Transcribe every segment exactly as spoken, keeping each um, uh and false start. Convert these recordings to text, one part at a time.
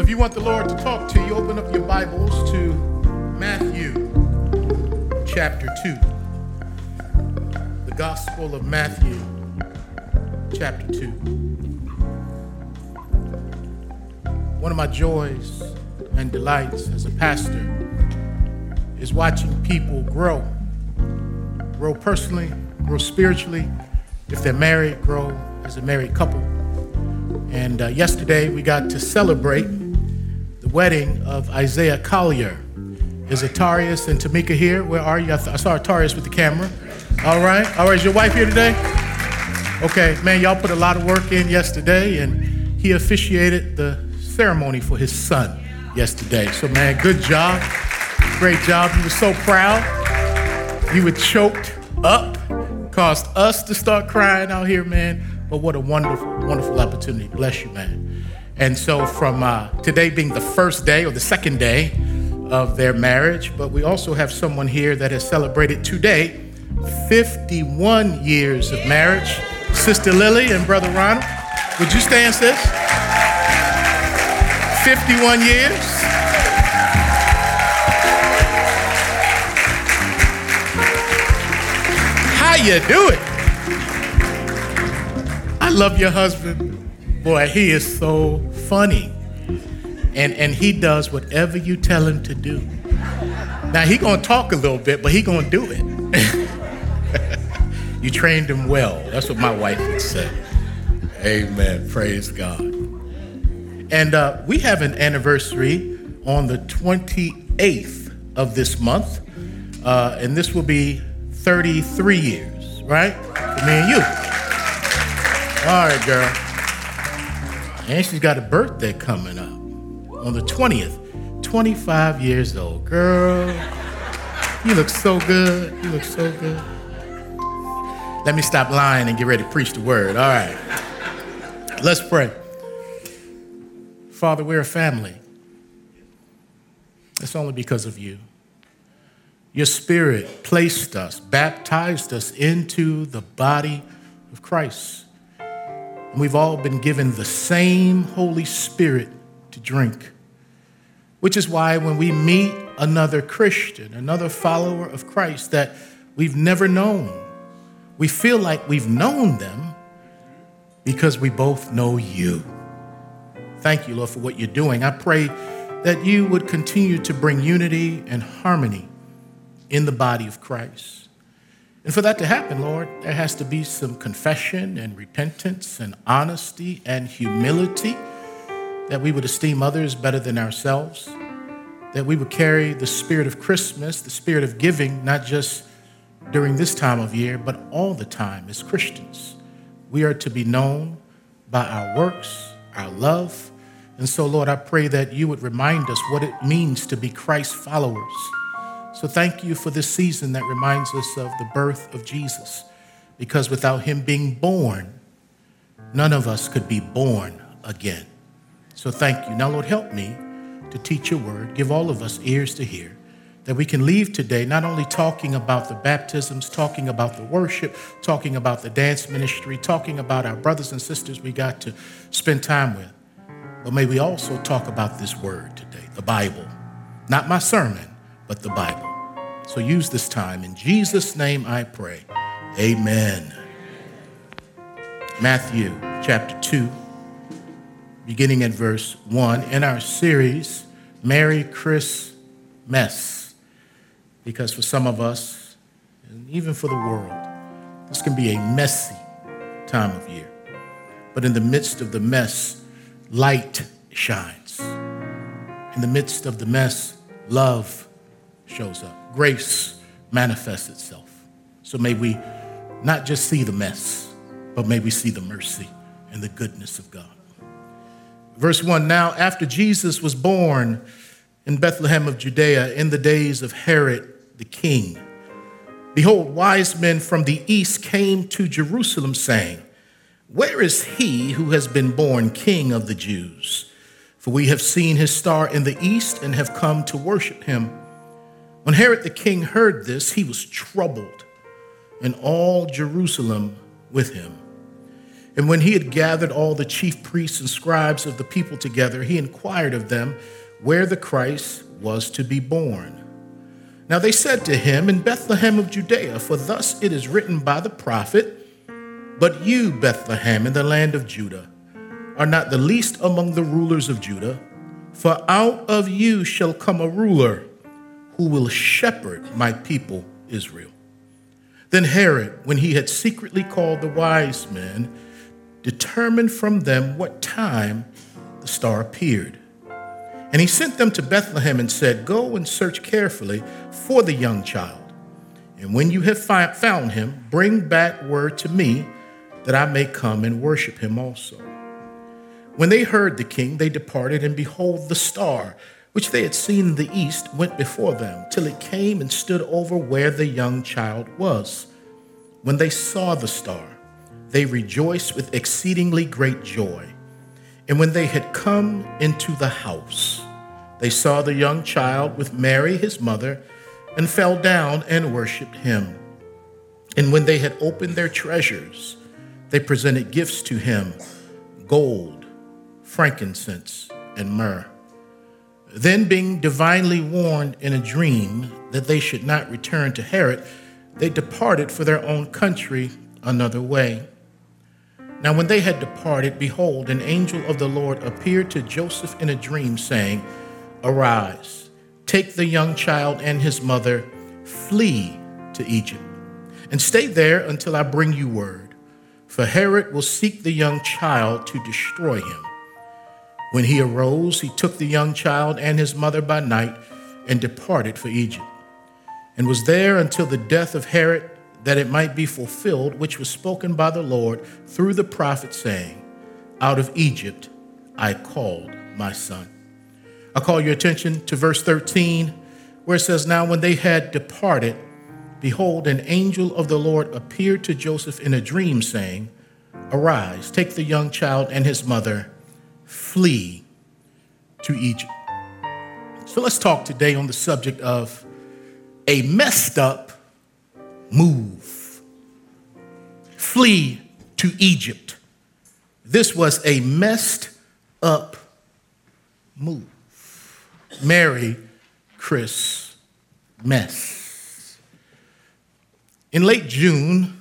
If you want the Lord to talk to you, open up your Bibles to Matthew chapter two. The Gospel of Matthew chapter two. One of my joys and delights as a pastor is watching people grow. Grow personally, grow spiritually. If they're married, grow as a married couple. And uh, yesterday we got to celebrate the wedding of Isaiah Collier. Is Atarius and Tamika here? Where are you? I, th- I saw Atarius with the camera. All right. All right. Is your wife here today? Okay. Man, y'all put a lot of work in yesterday, and he officiated the ceremony for his son yesterday. So, man, good job. Great job. He was so proud. You were choked up. Caused us to start crying out here, man. But what a wonderful, wonderful opportunity. Bless you, man. And so from uh, today being the first day or the second day of their marriage, but we also have someone here that has celebrated today fifty-one years of marriage. Sister Lily and Brother Ronald. Would you stand, sis? fifty-one years. How you do it? I love your husband. Boy, he is so funny. And and he does whatever you tell him to do. Now, he gonna talk a little bit, but he gonna do it. You trained him well. That's what my wife would say. Amen. Praise God. And uh, we have an anniversary on the twenty-eighth of this month. Uh, and this will be thirty-three years, right? For me and you. All right, girl. And she's got a birthday coming up on the twentieth. twenty-five years old. Girl, you look so good. You look so good. Let me stop lying and get ready to preach the word. All right. Let's pray. Father, we're a family. It's only because of you. Your Spirit placed us, baptized us into the body of Christ. And we've all been given the same Holy Spirit to drink, which is why when we meet another Christian, another follower of Christ that we've never known, we feel like we've known them because we both know you. Thank you, Lord, for what you're doing. I pray that you would continue to bring unity and harmony in the body of Christ. And for that to happen, Lord, there has to be some confession and repentance and honesty and humility, that we would esteem others better than ourselves, that we would carry the spirit of Christmas, the spirit of giving, not just during this time of year, but all the time as Christians. We are to be known by our works, our love. And so, Lord, I pray that you would remind us what it means to be Christ followers. So thank you for this season that reminds us of the birth of Jesus, because without him being born, none of us could be born again. So thank you. Now, Lord, help me to teach your word. Give all of us ears to hear, that we can leave today not only talking about the baptisms, talking about the worship, talking about the dance ministry, talking about our brothers and sisters we got to spend time with, but may we also talk about this word today, the Bible. Not my sermon, but the Bible. So use this time. In Jesus' name I pray. Amen. Matthew chapter two, beginning at verse one, in our series, Merry Christmas. Because for some of us, and even for the world, this can be a messy time of year. But in the midst of the mess, light shines. In the midst of the mess, love shows up. Grace manifests itself. So may we not just see the mess, but may we see the mercy and the goodness of God. Verse one, now after Jesus was born in Bethlehem of Judea in the days of Herod the king, behold, wise men from the east came to Jerusalem saying, where is he who has been born King of the Jews? For we have seen his star in the east and have come to worship him. When Herod the king heard this, he was troubled, and all Jerusalem with him. And when he had gathered all the chief priests and scribes of the people together, he inquired of them where the Christ was to be born. Now they said to him, in Bethlehem of Judea, for thus it is written by the prophet, but you, Bethlehem, in the land of Judah, are not the least among the rulers of Judah, for out of you shall come a ruler who will shepherd my people Israel. Then Herod, when he had secretly called the wise men, determined from them what time the star appeared. And he sent them to Bethlehem and said, go and search carefully for the young child. And when you have fi- found him, bring back word to me that I may come and worship him also. When they heard the king, they departed, and behold, the star, which they had seen in the east, went before them, till it came and stood over where the young child was. When they saw the star, they rejoiced with exceedingly great joy. And when they had come into the house, they saw the young child with Mary, his mother, and fell down and worshiped him. And when they had opened their treasures, they presented gifts to him, gold, frankincense, and myrrh. Then, being divinely warned in a dream that they should not return to Herod, they departed for their own country another way. Now when they had departed, behold, an angel of the Lord appeared to Joseph in a dream, saying, arise, take the young child and his mother, flee to Egypt, and stay there until I bring you word, for Herod will seek the young child to destroy him. When he arose, he took the young child and his mother by night and departed for Egypt, and was there until the death of Herod, that it might be fulfilled, which was spoken by the Lord through the prophet, saying, out of Egypt I called my son. I call your attention to verse thirteen, where it says, now when they had departed, behold, an angel of the Lord appeared to Joseph in a dream, saying, arise, take the young child and his mother, flee to Egypt. So let's talk today on the subject of a messed up move. Flee to Egypt. This was a messed up move. Merry Chris mess. In late June,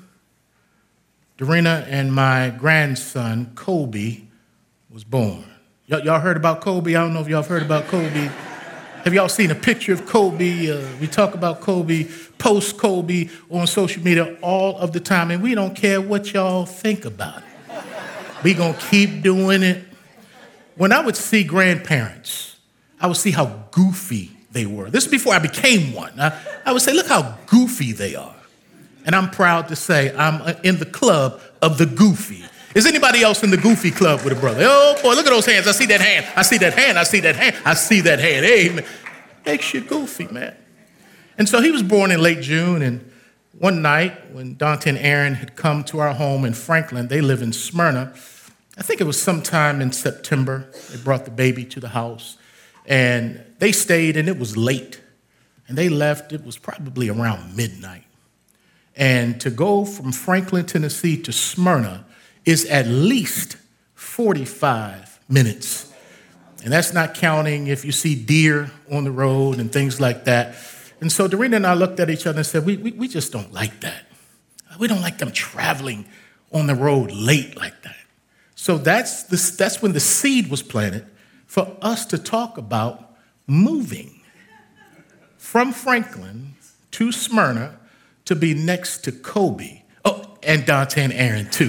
Dorena and my grandson, Kobe, was born. Y- y'all heard about Kobe? I don't know if y'all have heard about Kobe. Have y'all seen a picture of Kobe? Uh, we talk about Kobe, post Kobe on social media all of the time, and we don't care what y'all think about it. We gonna keep doing it. When I would see grandparents, I would see how goofy they were. This is before I became one. I, I would say, look how goofy they are. And I'm proud to say I'm in the club of the goofy. Is anybody else in the goofy club with a brother? Oh boy, look at those hands. I see that hand. I see that hand. I see that hand. I see that hand. Hey, man. Makes you goofy, man. And so he was born in late June. And one night when Dante and Aaron had come to our home in Franklin, they live in Smyrna. I think it was sometime in September. They brought the baby to the house. And they stayed, and it was late. And they left. It was probably around midnight. And to go from Franklin, Tennessee to Smyrna is at least forty-five minutes. And that's not counting if you see deer on the road and things like that. And so Dorena and I looked at each other and said, we, we, we just don't like that. We don't like them traveling on the road late like that. So that's, the, that's when the seed was planted for us to talk about moving from Franklin to Smyrna to be next to Kobe. Oh, and Dante and Aaron too.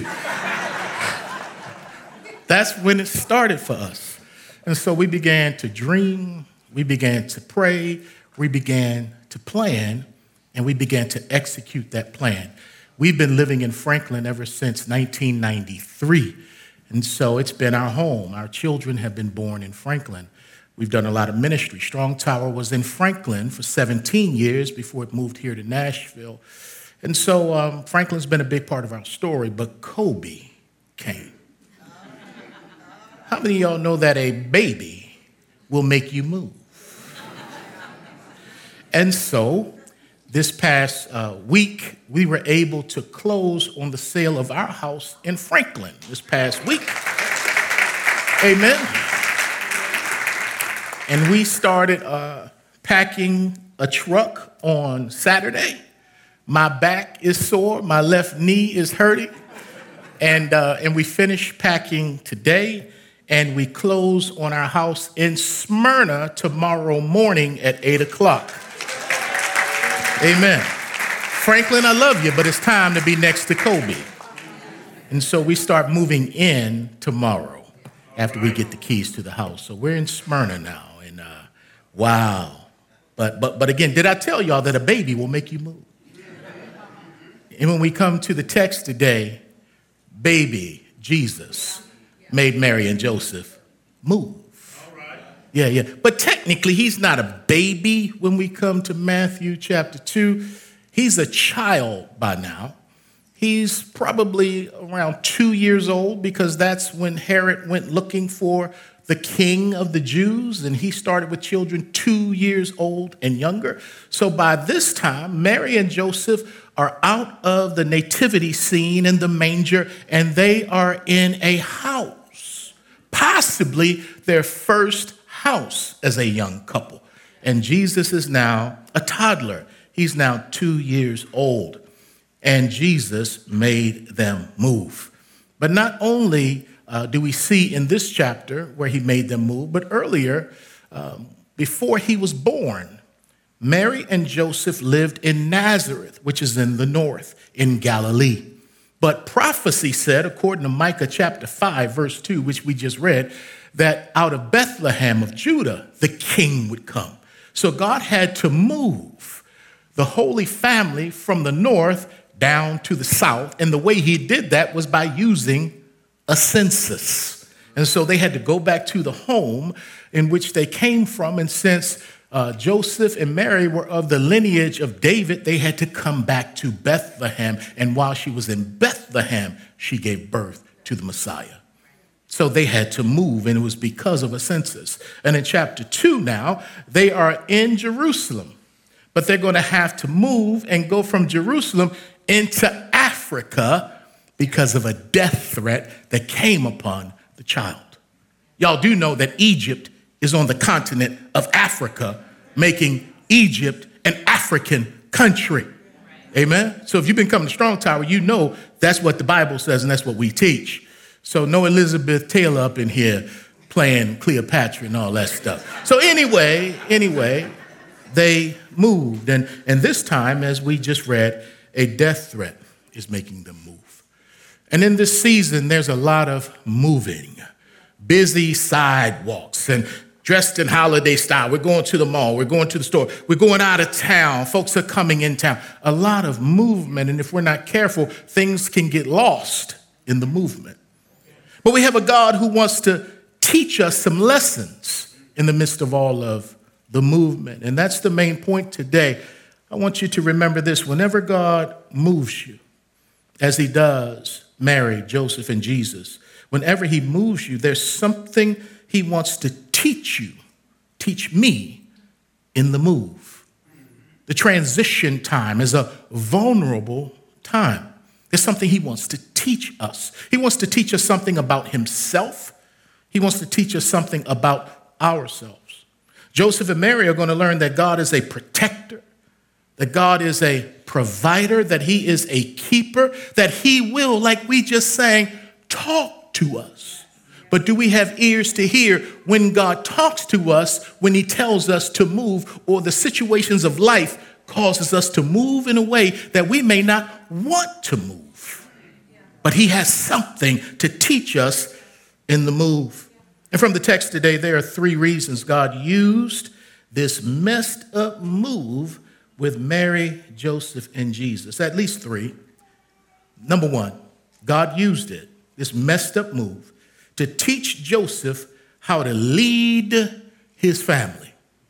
That's when it started for us. And so we began to dream, we began to pray, we began to plan, and we began to execute that plan. We've been living in Franklin ever since nineteen ninety-three. And so it's been our home. Our children have been born in Franklin. We've done a lot of ministry. Strong Tower was in Franklin for seventeen years before it moved here to Nashville. And so um, Franklin's been a big part of our story, but Kobe came. How many of y'all know that a baby will make you move? And so this past uh, week, we were able to close on the sale of our house in Franklin this past week. Amen. And we started uh, packing a truck on Saturday. My back is sore. My left knee is hurting. And, uh, and we finished packing today, and we close on our house in Smyrna tomorrow morning at eight o'clock. Amen. Franklin, I love you, but it's time to be next to Kobe. And so we start moving in tomorrow after we get the keys to the house. So we're in Smyrna now, and uh, wow. But, but, but again, did I tell y'all that a baby will make you move? And when we come to the text today, baby Jesus made Mary and Joseph move. Yeah, yeah. But technically, he's not a baby when we come to Matthew chapter two. He's a child by now. He's probably around two years old because that's when Herod went looking for the king of the Jews, and he started with children two years old and younger. So by this time, Mary and Joseph are out of the nativity scene in the manger, and they are in a house, possibly their first house as a young couple. And Jesus is now a toddler. He's now two years old. And Jesus made them move. But not only uh, do we see in this chapter where he made them move, but earlier, um, before he was born, Mary and Joseph lived in Nazareth, which is in the north, in Galilee. But prophecy said, according to Micah chapter five, verse two, which we just read, that out of Bethlehem of Judah, the king would come. So God had to move the Holy Family from the north down to the south. And the way he did that was by using a census. And so they had to go back to the home in which they came from. And since uh, Joseph and Mary were of the lineage of David, they had to come back to Bethlehem. And while she was in Bethlehem, she gave birth to the Messiah. So they had to move, and it was because of a census. And in chapter two now, they are in Jerusalem, but they're going to have to move and go from Jerusalem into Africa because of a death threat that came upon the child. Y'all do know that Egypt is on the continent of Africa, making Egypt an African country. Amen? So if you've been coming to Strong Tower, you know that's what the Bible says, and that's what we teach. So no Elizabeth Taylor up in here playing Cleopatra and all that stuff. So anyway, anyway, they moved. And, and this time, as we just read, a death threat is making them move. And in this season, there's a lot of moving, busy sidewalks and dressed in holiday style. We're going to the mall. We're going to the store. We're going out of town. Folks are coming in town. A lot of movement. And if we're not careful, things can get lost in the movement. But we have a God who wants to teach us some lessons in the midst of all of the movement. And that's the main point today. I want you to remember this. Whenever God moves you, as he does Mary, Joseph, and Jesus, whenever he moves you, there's something he wants to teach you, teach me in the move. The transition time is a vulnerable time. There's something he wants to teach us. He wants to teach us something about himself. He wants to teach us something about ourselves. Joseph and Mary are going to learn that God is a protector, that God is a provider, that he is a keeper, that he will, like we just sang, talk to us. But do we have ears to hear when God talks to us, when he tells us to move, or the situations of life causes us to move in a way that we may not want to move? But he has something to teach us in the move. And from the text today, there are three reasons God used this messed up move with Mary, Joseph, and Jesus. At least three. Number one, God used it, this messed up move, to teach Joseph how to lead his family.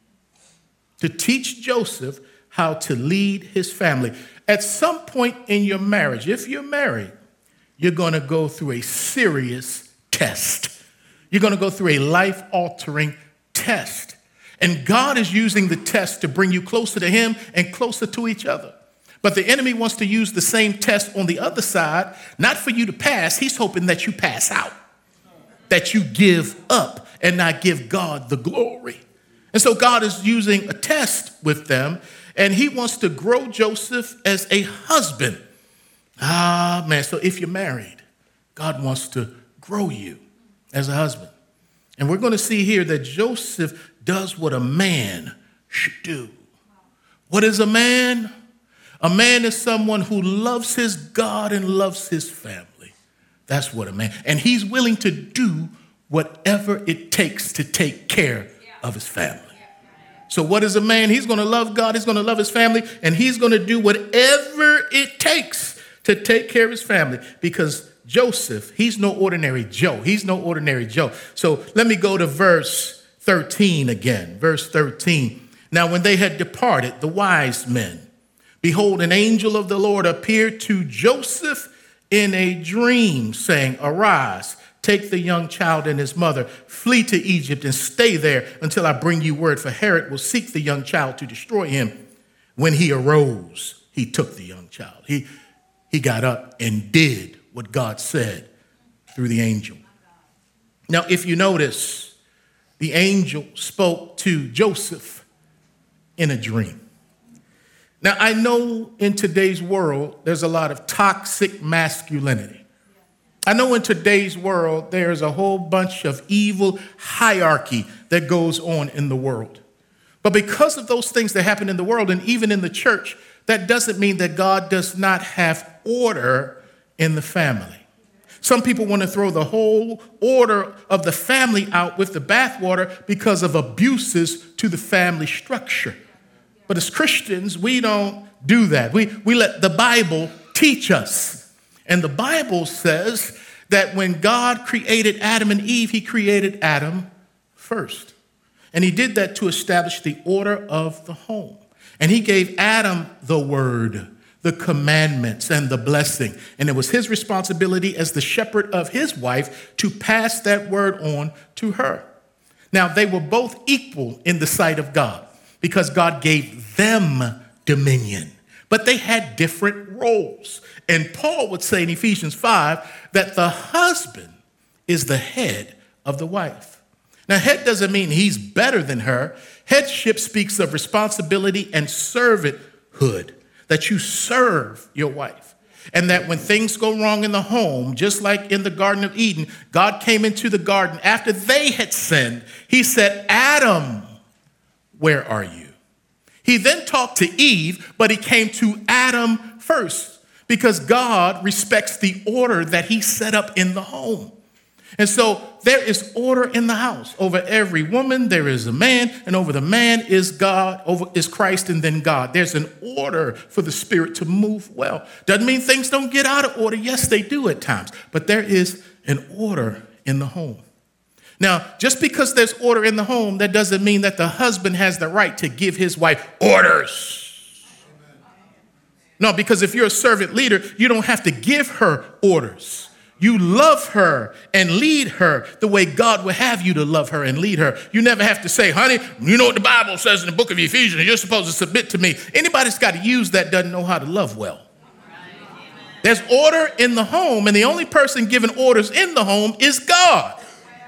To teach Joseph how to lead his family. At some point in your marriage, if you're married, you're going to go through a serious test. You're going to go through a life-altering test. And God is using the test to bring you closer to him and closer to each other. But the enemy wants to use the same test on the other side, not for you to pass. He's hoping that you pass out, that you give up and not give God the glory. And so God is using a test with them, and he wants to grow Joseph as a husband. Ah, man, so if you're married, God wants to grow you as a husband. And we're going to see here that Joseph does what a man should do. What is a man? A man is someone who loves his God and loves his family. That's what a man. And he's willing to do whatever it takes to take care of his family. So what is a man? He's going to love God, he's going to love his family, and he's going to do whatever it takes to take care of his family. Because Joseph, he's no ordinary Joe. He's no ordinary Joe. So let me go to verse thirteen again. Verse thirteen. Now when they had departed, the wise men, behold, an angel of the Lord appeared to Joseph in a dream, saying, arise, take the young child and his mother, flee to Egypt and stay there until I bring you word, for Herod will seek the young child to destroy him. When he arose, he took the young child. He, he got up and did what God said through the angel. Now, if you notice, the angel spoke to Joseph in a dream. Now, I know in today's world, there's a lot of toxic masculinity. I know in today's world, there's a whole bunch of evil hierarchy that goes on in the world. But because of those things that happen in the world and even in the church, that doesn't mean that God does not have order in the family. Some people want to throw the whole order of the family out with the bathwater because of abuses to the family structure. But as Christians, we don't do that. We, we let the Bible teach us. And the Bible says that when God created Adam and Eve, he created Adam first. And he did that to establish the order of the home. And he gave Adam the word, the commandments, and the blessing. And it was his responsibility as the shepherd of his wife to pass that word on to her. Now, they were both equal in the sight of God because God gave them dominion. But they had different roles. And Paul would say in Ephesians five that the husband is the head of the wife. Now, head doesn't mean he's better than her. Headship speaks of responsibility and servanthood, that you serve your wife. And that when things go wrong in the home, just like in the Garden of Eden, God came into the garden after they had sinned. He said, Adam, where are you? He then talked to Eve, but he came to Adam first because God respects the order that he set up in the home. And so there is order in the house. Over every woman, there is a man, and over the man is God, over is Christ, and then God. There's an order for the spirit to move well. Doesn't mean things don't get out of order. Yes, they do at times, but there is an order in the home. Now, just because there's order in the home, that doesn't mean that the husband has the right to give his wife orders. No, because if you're a servant leader, you don't have to give her orders. You love her and lead her the way God would have you to love her and lead her. You never have to say, honey, you know what the Bible says in the book of Ephesians, you're supposed to submit to me. Anybody that's got to use that doesn't know how to love well. There's order in the home, and the only person giving orders in the home is God.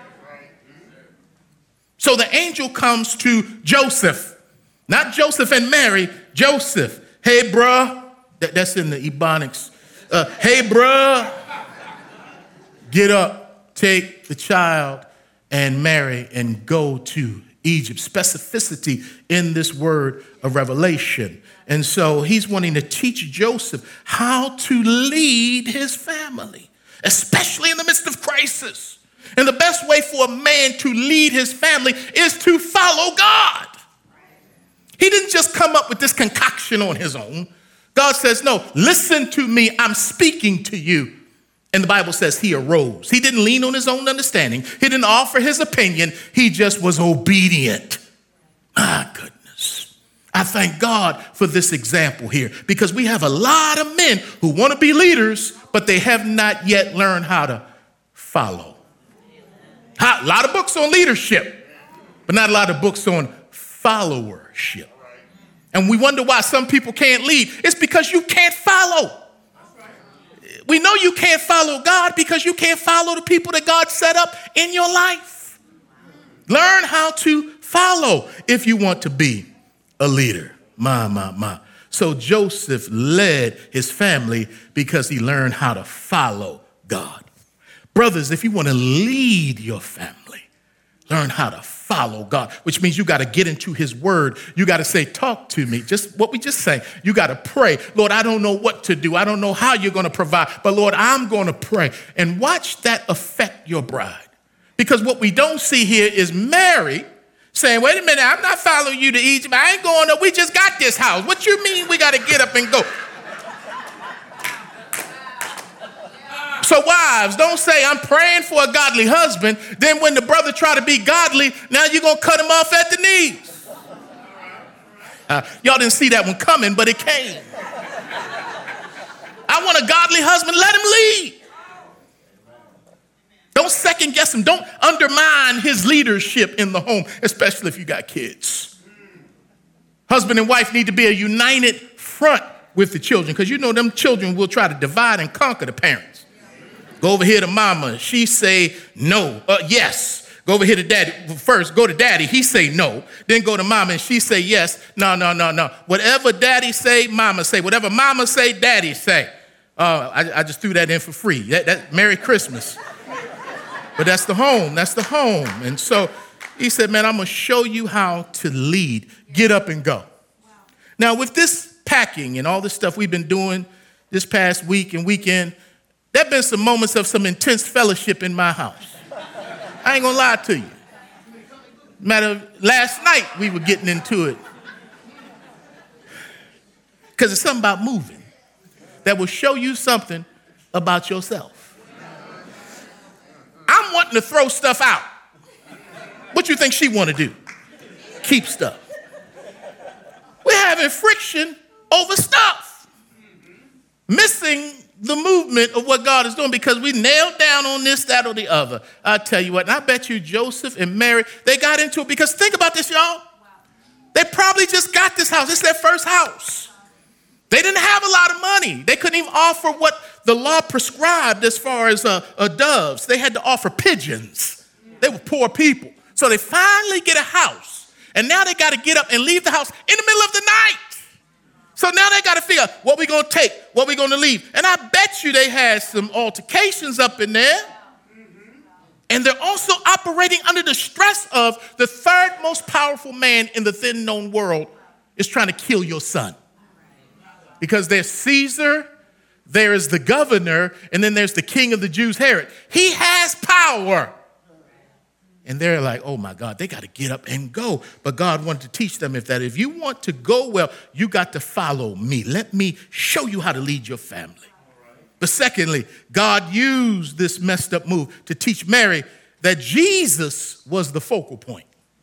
So the angel comes to Joseph, not Joseph and Mary, Joseph. Hey, bruh. That, that's in the Ebonics. Uh, hey, bruh. Get up, take the child and Mary and go to Egypt. Specificity in this word of revelation. And so he's wanting to teach Joseph how to lead his family, especially in the midst of crisis. And the best way for a man to lead his family is to follow God. He didn't just come up with this concoction on his own. God says, no, listen to me. I'm speaking to you. And the Bible says he arose. He didn't lean on his own understanding. He didn't offer his opinion. He just was obedient. My goodness. I thank God for this example here because we have a lot of men who want to be leaders, but they have not yet learned how to follow. A lot of books on leadership, but not a lot of books on followership. And we wonder why some people can't lead. It's because you can't follow. We know you can't follow God because you can't follow the people that God set up in your life. Learn how to follow if you want to be a leader. My, my, my. So Joseph led his family because he learned how to follow God. Brothers, if you want to lead your family, learn how to follow God, which means you got to get into his word. You got to say, talk to me. Just what we just say. You got to pray. Lord, I don't know what to do. I don't know how you're going to provide, but Lord, I'm going to pray. And watch that affect your bride. Because what we don't see here is Mary saying, wait a minute, I'm not following you to Egypt. I ain't going up. We just got this house. What you mean we got to get up and go? So wives, don't say, I'm praying for a godly husband. Then when the brother try to be godly, now you're going to cut him off at the knees. Uh, y'all didn't see that one coming, but it came. I want a godly husband. Let him lead. Don't second guess him. Don't undermine his leadership in the home, especially if you got kids. Husband and wife need to be a united front with the children because you know them children will try to divide and conquer the parents. Go over here to mama. She say no. Uh, yes. Go over here to daddy. First, go to daddy. He say no. Then go to mama and she say yes. No, no, no, no. Whatever daddy say, mama say. Whatever mama say, daddy say. Uh, I, I just threw that in for free. That, that Merry Christmas. But that's the home. That's the home. And so he said, man, I'm going to show you how to lead. Get up and go. Wow. Now, with this packing and all this stuff we've been doing this past week and weekend, there have been some moments of some intense fellowship in my house. I ain't going to lie to you. Matter of last night, we were getting into it. Because it's something about moving that will show you something about yourself. I'm wanting to throw stuff out. What you think she want to do? Keep stuff. We're having friction over stuff. Missing the movement of what God is doing because we nailed down on this, that, or the other. I tell you what, and I bet you Joseph and Mary, they got into it because think about this, y'all. They probably just got this house. It's their first house. They didn't have a lot of money. They couldn't even offer what the law prescribed as far as uh, uh, doves. They had to offer pigeons. They were poor people. So they finally get a house. And now they got to get up and leave the house in the middle of the night. So now they got to figure out what we going to take, what we going to leave. And I bet you they had some altercations up in there. And they're also operating under the stress of the third most powerful man in the then known world is trying to kill your son. Because there's Caesar, there is the governor, and then there's the king of the Jews, Herod. He has power. And they're like, oh my God, they got to get up and go. But God wanted to teach them if that if you want to go well, you got to follow me. Let me show you how to lead your family. But secondly, God used this messed up move to teach Mary that Jesus was the focal point.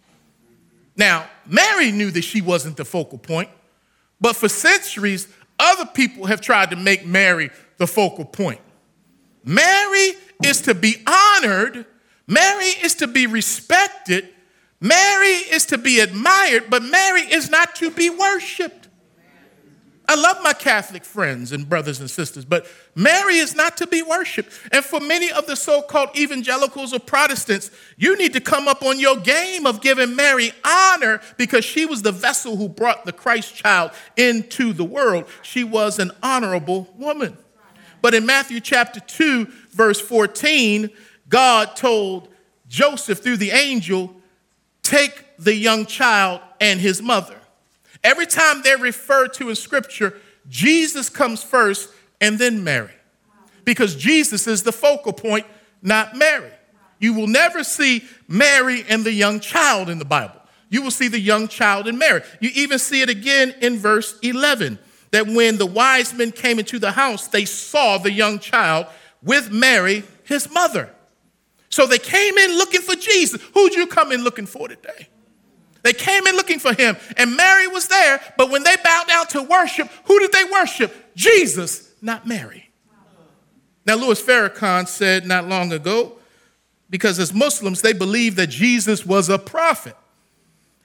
Now, Mary knew that she wasn't the focal point, but for centuries, other people have tried to make Mary the focal point. Mary is to be honored. Mary is to be respected. Mary is to be admired, but Mary is not to be worshiped. I love my Catholic friends and brothers and sisters, but Mary is not to be worshiped. And for many of the so-called evangelicals or Protestants, you need to come up on your game of giving Mary honor because she was the vessel who brought the Christ child into the world. She was an honorable woman. But in Matthew chapter two, verse fourteen, God told Joseph through the angel, take the young child and his mother. Every time they're referred to in Scripture, Jesus comes first and then Mary. Because Jesus is the focal point, not Mary. You will never see Mary and the young child in the Bible. You will see the young child and Mary. You even see it again in verse eleven, that when the wise men came into the house, they saw the young child with Mary, his mother. So they came in looking for Jesus. Who'd you come in looking for today? They came in looking for him, and Mary was there, but when they bowed down to worship, who did they worship? Jesus, not Mary. Now, Louis Farrakhan said not long ago, because as Muslims, they believe that Jesus was a prophet.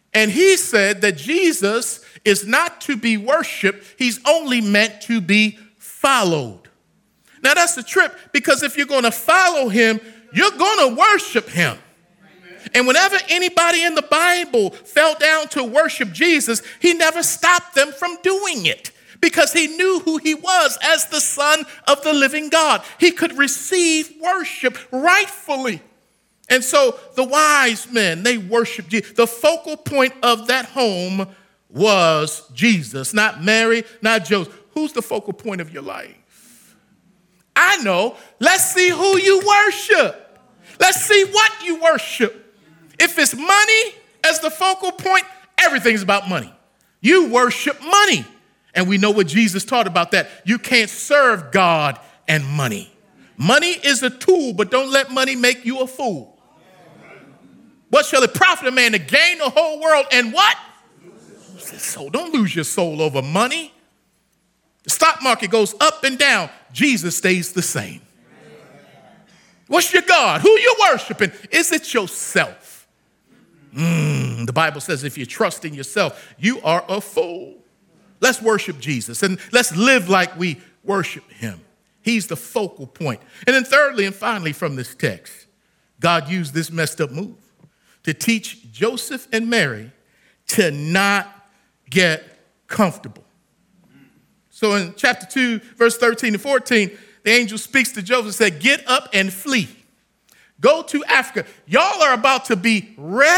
And he said that Jesus is not to be worshiped. He's only meant to be followed. Now that's the trip, because if you're going to follow him, you're going to worship him. And whenever anybody in the Bible fell down to worship Jesus, he never stopped them from doing it, because he knew who he was as the Son of the living God. He could receive worship rightfully. And so the wise men, they worshiped Jesus. The focal point of that home was Jesus, not Mary, not Joseph. Who's the focal point of your life? I know. Let's see who you worship. Let's see what you worship. If it's money as the focal point, everything's about money. You worship money. And we know what Jesus taught about that. You can't serve God and money. Money is a tool, but don't let money make you a fool. What shall it profit a man to gain the whole world and what? Lose his soul. Don't lose your soul over money. The stock market goes up and down. Jesus stays the same. What's your God? Who you worshiping? Is it yourself? Mm, the Bible says if you trust in yourself, you are a fool. Let's worship Jesus and let's live like we worship him. He's the focal point. And then thirdly and finally from this text, God used this messed up move to teach Joseph and Mary to not get comfortable. So in chapter two, verse thirteen and fourteen, the angel speaks to Joseph and said, get up and flee. Go to Africa. Y'all are about to be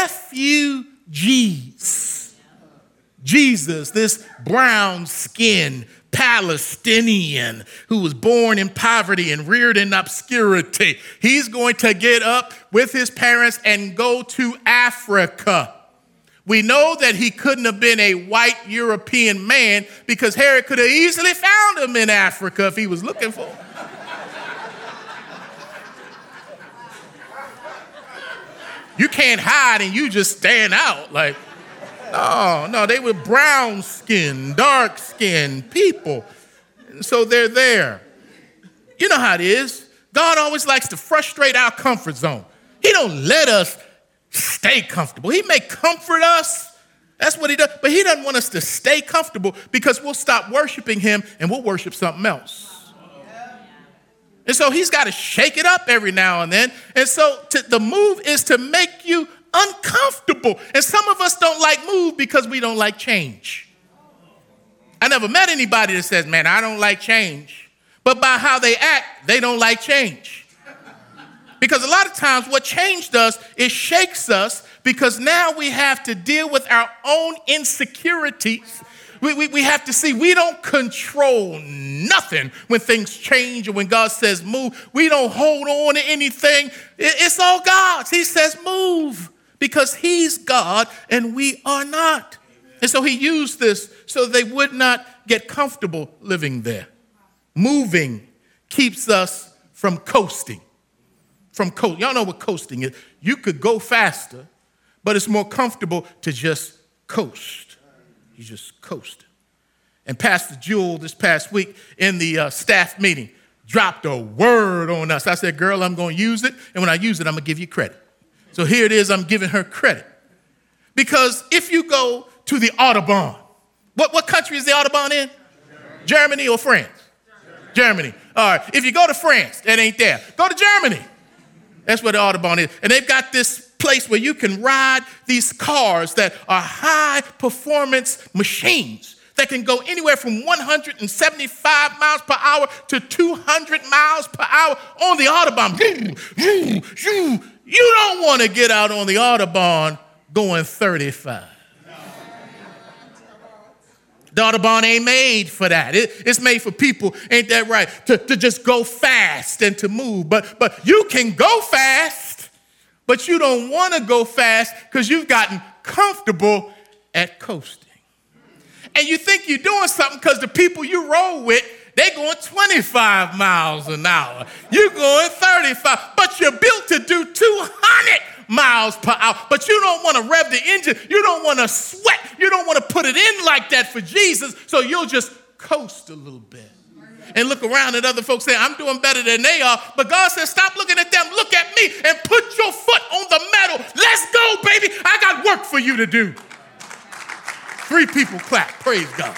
refugees. Jesus, this brown-skinned Palestinian who was born in poverty and reared in obscurity, he's going to get up with his parents and go to Africa. We know that he couldn't have been a white European man because Herod could have easily found him in Africa if he was looking for him. You can't hide and you just stand out. Like, no, no, they were brown-skinned, dark-skinned people. And so they're there. You know how it is. God always likes to frustrate our comfort zone. He don't let us stay comfortable. He may comfort us. That's what he does. But he doesn't want us to stay comfortable because we'll stop worshiping him and we'll worship something else. And so he's got to shake it up every now and then. And so to, the move is to make you uncomfortable. And some of us don't like move because we don't like change. I never met anybody that says, man, I don't like change. But by how they act, they don't like change. Because a lot of times what change does is shakes us because now we have to deal with our own insecurities. We, we, we have to see we don't control nothing when things change or when God says move. We don't hold on to anything. It, it's all God's. He says move because he's God and we are not. And so he used this so they would not get comfortable living there. Moving keeps us from coasting. From coast. Y'all know what coasting is. You could go faster, but it's more comfortable to just coast. You just coasted. And Pastor Jewel this past week in the uh, staff meeting dropped a word on us. I said, girl, I'm going to use it. And when I use it, I'm going to give you credit. So here it is. I'm giving her credit. Because if you go to the Autobahn, what, what country is the Autobahn in? Germany, Germany or France? Germany. Germany. All right. If you go to France, that ain't there. Go to Germany. That's where the Autobahn is. And they've got this place where you can ride these cars that are high performance machines that can go anywhere from one hundred seventy-five miles per hour to two hundred miles per hour on the Autobahn. You don't want to get out on the Autobahn going thirty-five. The Autobahn ain't made for that. It, it's made for people, ain't that right, to, to just go fast and to move. But, but you can go fast, but you don't want to go fast because you've gotten comfortable at coasting. And you think you're doing something because the people you roll with, they're going twenty-five miles an hour. You're going thirty-five, but you're built to do two hundred miles per hour. But you don't want to rev the engine. You don't want to sweat. You don't want to put it in like that for Jesus. So you'll just coast a little bit and look around at other folks saying, I'm doing better than they are. But God says, stop looking at them. Look at me and put your foot on the metal. Let's go, baby. I got work for you to do. Three people clap. Praise God.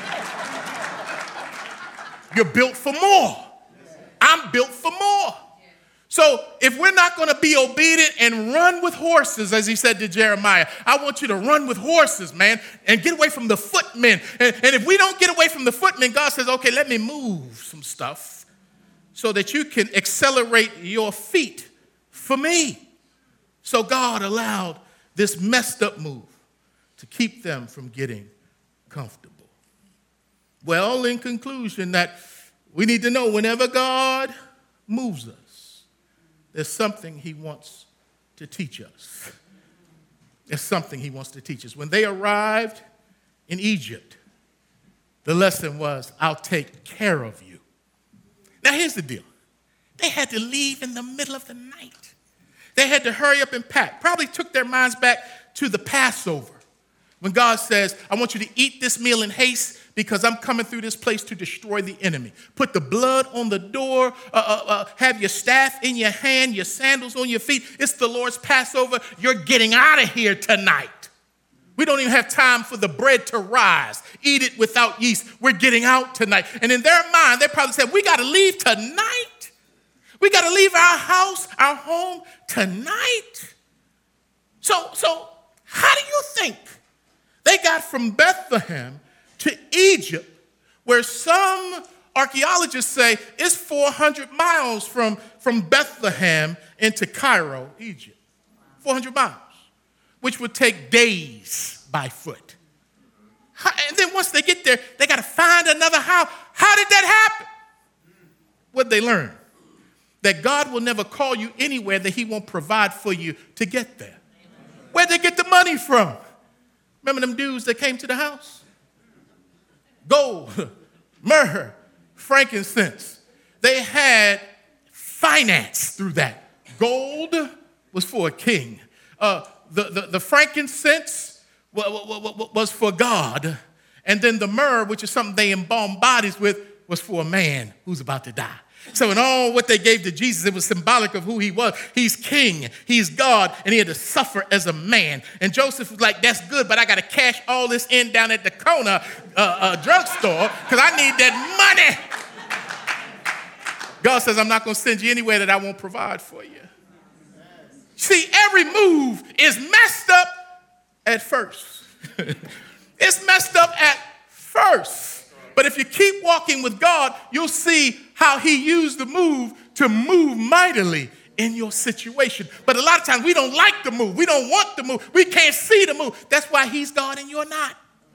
You're built for more. I'm built for more. So if we're not going to be obedient and run with horses, as he said to Jeremiah, I want you to run with horses, man, and get away from the footmen. And, and if we don't get away from the footmen, God says, okay, let me move some stuff so that you can accelerate your feet for me. So God allowed this messed up move to keep them from getting comfortable. Well, in conclusion, that we need to know whenever God moves us, there's something he wants to teach us. There's something he wants to teach us. When they arrived in Egypt, the lesson was, I'll take care of you. Now, here's the deal. They had to leave in the middle of the night. They had to hurry up and pack. Probably took their minds back to the Passover, when God says, I want you to eat this meal in haste because I'm coming through this place to destroy the enemy. Put the blood on the door, uh, uh, uh, have your staff in your hand, your sandals on your feet. It's the Lord's Passover. You're getting out of here tonight. We don't even have time for the bread to rise. Eat it without yeast. We're getting out tonight. And in their mind, they probably said, we got to leave tonight. We got to leave our house, our home tonight. So, so how do you think they got from Bethlehem to Egypt, where some archaeologists say it's four hundred miles from, from Bethlehem into Cairo, Egypt? four hundred miles, which would take days by foot. And then once they get there, they got to find another house. How did that happen? What'd they learn? That God will never call you anywhere that he won't provide for you to get there. Where'd they get the money from? Remember them dudes that came to the house? Gold, myrrh, frankincense. They had finance through that. Gold was for a king. Uh, the, the, the frankincense was for God. And then the myrrh, which is something they embalm bodies with, was for a man who's about to die. So in all what they gave to Jesus, it was symbolic of who he was. He's king, he's God, and he had to suffer as a man. And Joseph was like, that's good, but I got to cash all this in down at the corner uh, uh, drugstore because I need that money. God says, I'm not going to send you anywhere that I won't provide for you. See, every move is messed up at first. It's messed up at first. But if you keep walking with God, you'll see how he used the move to move mightily in your situation. But a lot of times we don't like the move. We don't want the move. We can't see the move. That's why he's God and you're not.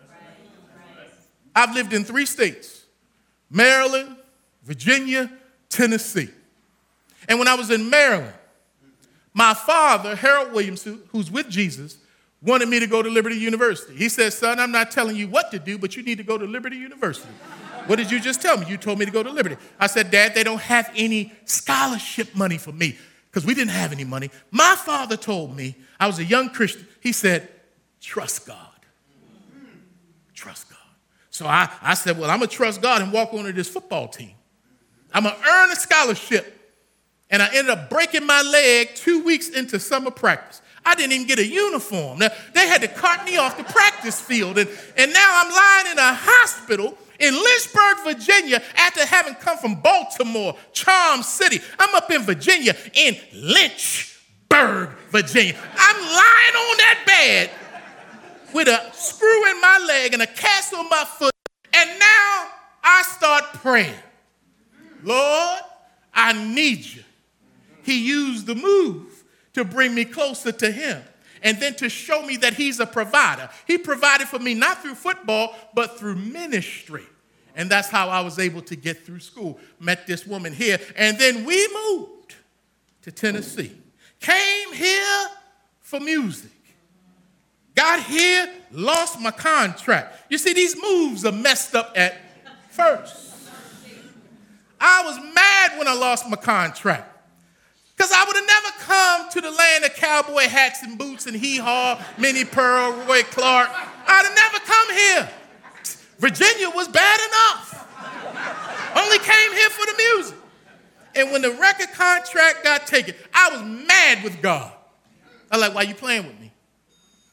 I've lived in three states: Maryland, Virginia, Tennessee. And when I was in Maryland, my father, Harold Williams, who's with Jesus, wanted me to go to Liberty University. He said, son, I'm not telling you what to do, but you need to go to Liberty University. What did you just tell me? You told me to go to Liberty. I said, Dad, they don't have any scholarship money for me because we didn't have any money. My father told me, I was a young Christian, he said, trust God. Trust God. So I, I said, well, I'm going to trust God and walk onto this football team. I'm going to earn a scholarship. And I ended up breaking my leg two weeks into summer practice. I didn't even get a uniform. Now, they had to cart me off the practice field. And, and now I'm lying in a hospital in Lynchburg, Virginia, after having come from Baltimore, Charm City. I'm up in Virginia, in Lynchburg, Virginia. I'm lying on that bed with a screw in my leg and a cast on my foot. And now I start praying. Lord, I need you. He used the move to bring me closer to him and then to show me that he's a provider. He provided for me not through football, but through ministry. And that's how I was able to get through school. Met this woman here, and then we moved to Tennessee. Came here for music. Got here, lost my contract. You see, these moves are messed up at first. I was mad when I lost my contract. Because I would have never come to the land of cowboy hats and boots and hee-haw, Minnie Pearl, Roy Clark. I'd have never come here. Virginia was bad enough. Only came here for the music. And when the record contract got taken, I was mad with God. I was like, why are you playing with me?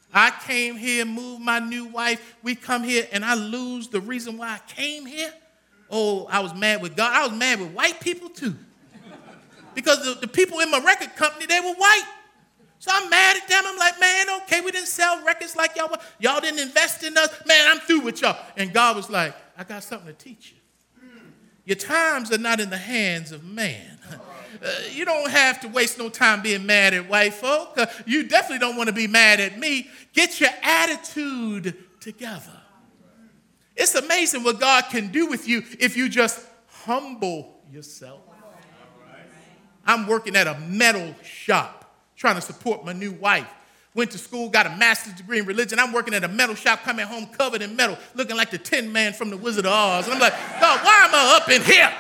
I came here, moved my new wife. We come here, and I lose the reason why I came here. Oh, I was mad with God. I was mad with white people, too. Because the, the people in my record company, they were white. So I'm mad at them. I'm like, man, okay, we didn't sell records like y'all. Y'all didn't invest in us. Man, I'm through with y'all. And God was like, I got something to teach you. Your times are not in the hands of man. Uh, you don't have to waste no time being mad at white folk. Uh, you definitely don't want to be mad at me. Get your attitude together. It's amazing what God can do with you if you just humble yourself. I'm working at a metal shop, trying to support my new wife. Went to school, got a master's degree in religion. I'm working at a metal shop, coming home covered in metal, looking like the Tin Man from the Wizard of Oz. And I'm like, God, why am I up in here?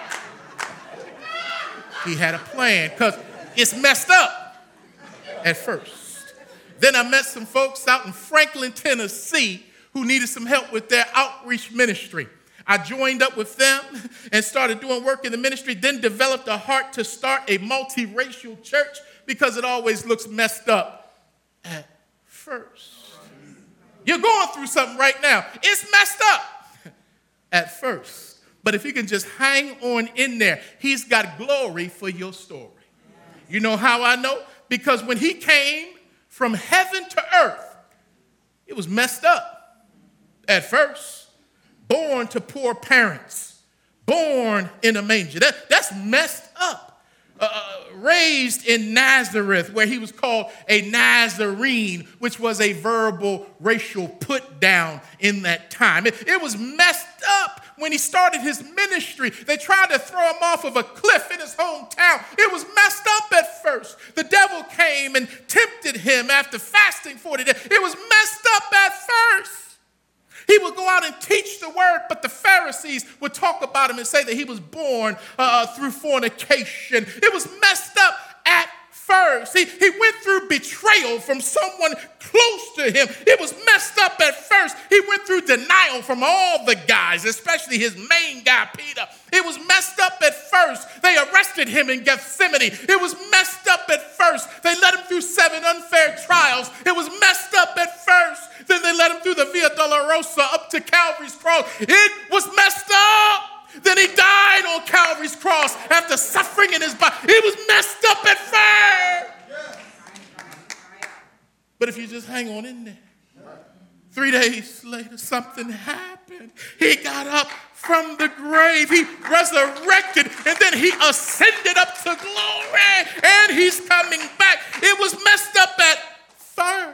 He had a plan because it's messed up at first. Then I met some folks out in Franklin, Tennessee, who needed some help with their outreach ministry. I joined up with them and started doing work in the ministry, then developed a heart to start a multiracial church because it always looks messed up at first. You're going through something right now. It's messed up at first. But if you can just hang on in there, he's got glory for your story. You know how I know? Because when he came from heaven to earth, it was messed up at first. Born to poor parents, born in a manger. That, that's messed up. Uh, raised in Nazareth, where he was called a Nazarene, which was a verbal racial put down in that time. It, it was messed up when he started his ministry. They tried to throw him off of a cliff in his hometown. It was messed up at first. The devil came and tempted him after fasting forty days. It was messed up at first. He would go out and teach the word, but the Pharisees would talk about him and say that he was born uh, through fornication. It was messed up at first. He, he went through betrayal from someone close to him. It was messed up at first. He went through denial from all the guys, especially his main guy, Peter. It was messed up at first. They arrested him in Gethsemane. It was messed up at first. They led him through seven unfair trials. It was messed up at first. Then they led him through the Via Dolorosa up to Calvary's cross. It was messed up. Then he died on Calvary's cross after suffering in his body. It was messed up at first. But if you just hang on in there, three days later, something happened. He got up from the grave. He resurrected, and then he ascended up to glory, and he's coming back. It was messed up at first.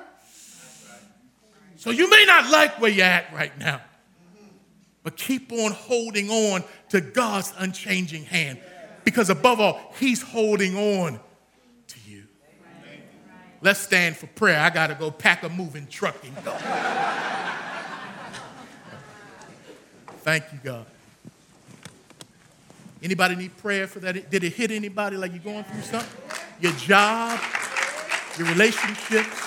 So you may not like where you're at right now, but keep on holding on to God's unchanging hand, because above all, he's holding on to you. Let's stand for prayer. I got to go pack a moving truck and go. Thank you, God. Anybody need prayer for that? Did it hit anybody like you're going through something? Your job, your relationships.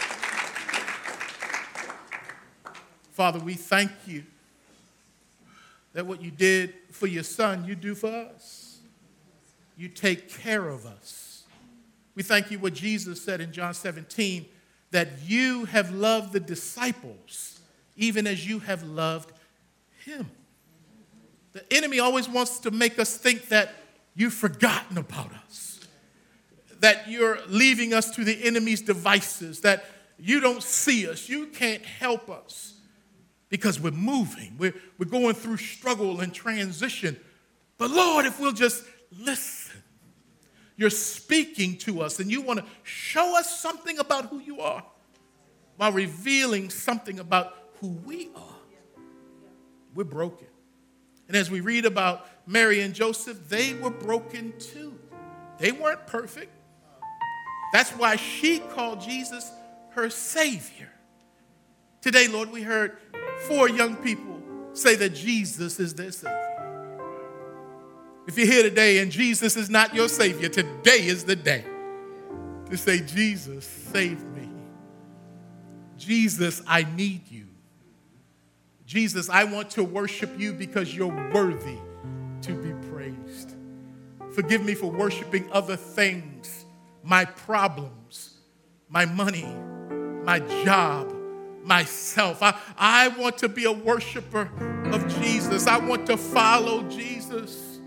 Father, we thank you that what you did for your son, you do for us. You take care of us. We thank you what Jesus said in John seventeen, that you have loved the disciples even as you have loved him. The enemy always wants to make us think that you've forgotten about us, that you're leaving us to the enemy's devices, that you don't see us, you can't help us. Because we're moving, we're, we're going through struggle and transition. But Lord, if we'll just listen, you're speaking to us and you want to show us something about who you are while revealing something about who we are. We're broken. And as we read about Mary and Joseph, they were broken too. They weren't perfect. That's why she called Jesus her Savior. Today, Lord, we heard four young people say that Jesus is their Savior. If you're here today and Jesus is not your Savior, today is the day to say, Jesus, save me. Jesus, I need you. Jesus, I want to worship you because you're worthy to be praised. Forgive me for worshiping other things, my problems, my money, my job, myself. I, I want to be a worshiper of Jesus. I want to follow Jesus.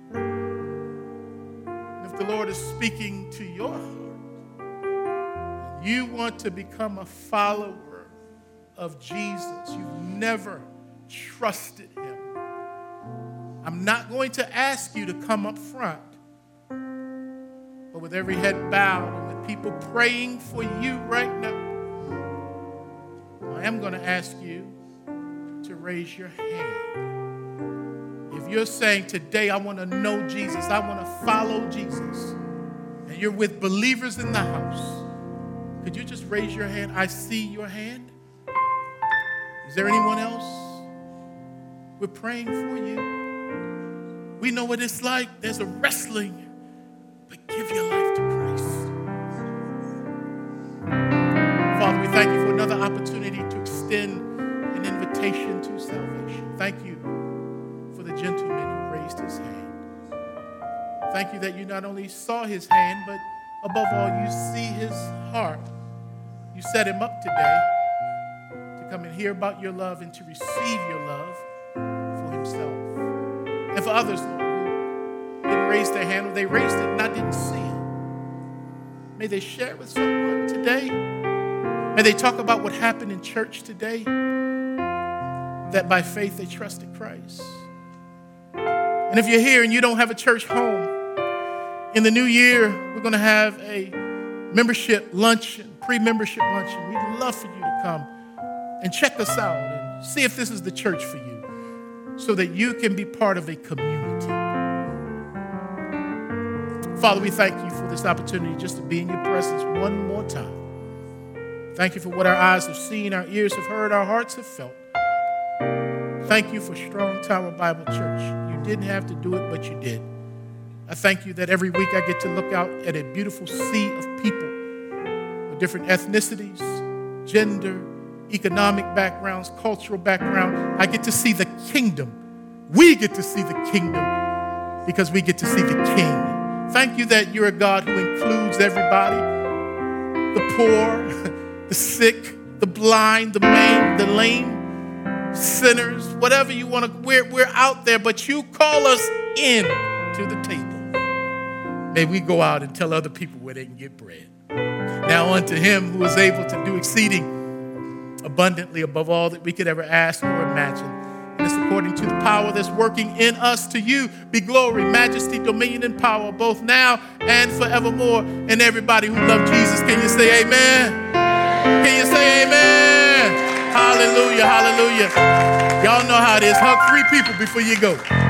And if the Lord is speaking to your heart, you want to become a follower of Jesus. You've never trusted him. I'm not going to ask you to come up front, but with every head bowed and with people praying for you right now, I am going to ask you to raise your hand. If you're saying today, I want to know Jesus, I want to follow Jesus, and you're with believers in the house, could you just raise your hand? I see your hand. Is there anyone else? We're praying for you. We know what it's like. There's a wrestling, but give your life to Christ. Father, we thank you for another opportunity to extend an invitation to salvation. Thank you for the gentleman who raised his hand. Thank you that you not only saw his hand, but above all, you see his heart. You set him up today to come and hear about your love and to receive your love for himself. And for others, Lord, who didn't raise their hand, or they raised it and I didn't see it, may they share it with someone today. May they talk about what happened in church today, that by faith they trusted Christ. And if you're here and you don't have a church home, in the new year, we're going to have a membership luncheon, pre-membership luncheon. We'd love for you to come and check us out and see if this is the church for you, so that you can be part of a community. Father, we thank you for this opportunity just to be in your presence one more time. Thank you for what our eyes have seen, our ears have heard, our hearts have felt. Thank you for Strong Tower Bible Church. You didn't have to do it, but you did. I thank you that every week I get to look out at a beautiful sea of people with different ethnicities, gender, economic backgrounds, cultural background. I get to see the kingdom. We get to see the kingdom because we get to see the King. Thank you that you're a God who includes everybody, the poor, the sick, the blind, the maimed, the lame, sinners, whatever you want to, we're, we're out there, but you call us in to the table. May we go out and tell other people where they can get bread. Now unto him who is able to do exceeding abundantly above all that we could ever ask or imagine. And it's according to the power that's working in us. To you be glory, majesty, dominion, and power, both now and forevermore. And everybody who loves Jesus, can you say amen? Can you say amen? Hallelujah, hallelujah. Y'all know how it is. Hug three people before you go.